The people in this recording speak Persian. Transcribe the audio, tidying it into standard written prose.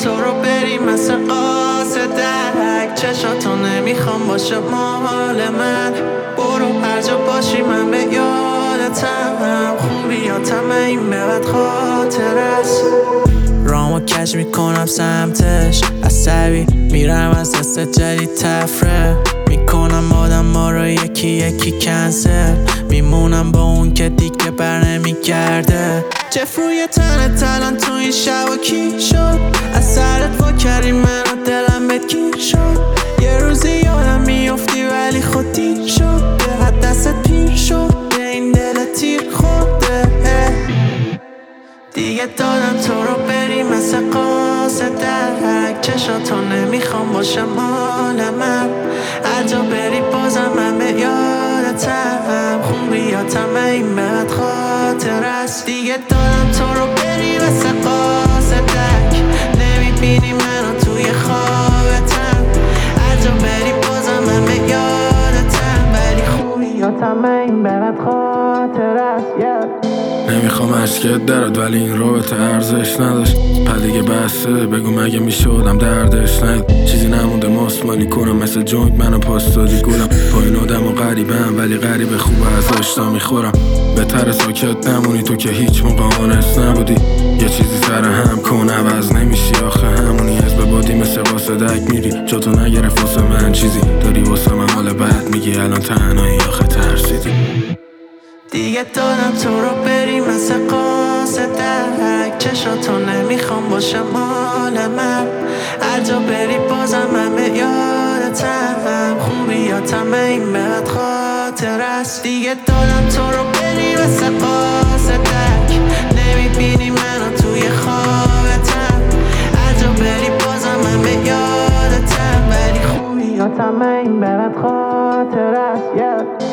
تو رو بری مثل قاصدک، چشاتو نمیخوام باشه مال من. برو هر جا باشی من به یادتم، خوبیاتم این به بعد خاطر است. رامو کش میکنم سمتش، عصبی میرم از دست جدید تفره میکنم آدم ما رو یکی یکی کنسل، میمونم با اون که دیگه بر نمیگرده. جف روی تنت الان تو این شب و کی شد، از سرت وا کردی منو دلم بهت گیر شد. یه روزی یادم میافتی ولی خود دیر شد، از دستت پیر شد به این دل تیر خورده. دیگه دادم تو رو بری مثل قاصدک، چشاتو نمیخوام باشه مال من. هر جا بری بازم من به یادتم، خوبیاتم این به بعد خاطر است. دیگه دادم تو رو بری مثل قاصدک، نمیبینی منو توی خوابتم. هر جا بری بازم من به یادتم، ولی خوبیاتم این به بعد خاطر است. نمیخوام اشکت درد ولی این رابطه ارزش نداشت. دیگه بسته بگو مگه میشدم دردش ند. چیزی نمونده ماسمالی کنم مثل جنگ منو پاستادی گلم. با این آدم و غریبم ولی غریب خوبه از آشتا میخورم. بهتر ساکت نمونی تو که هیچ موقع آنست نبودی. یه چیزی سر هم کن عوض نمیشی آخه همونی. از به بادی مثل قاصدک میری، جا تو نگرفت واسه من چیزی. داری واسه من حال بد میگی الان تنهایی آخه ترسیدی. دیگه دادم تو رو بری مثل قاصدک، چشاتو نمیخوام باشه مال من. هر جا بری بازم من به یادتم، خوبیاتم این به بعد خاطر است. دیگه دادم تو رو بری مثل قاصدک، نمیبینی منو توی خوابتم. هر جا بری بازم من به یادتم، ولی خوبیاتم این به بعد خاطر است.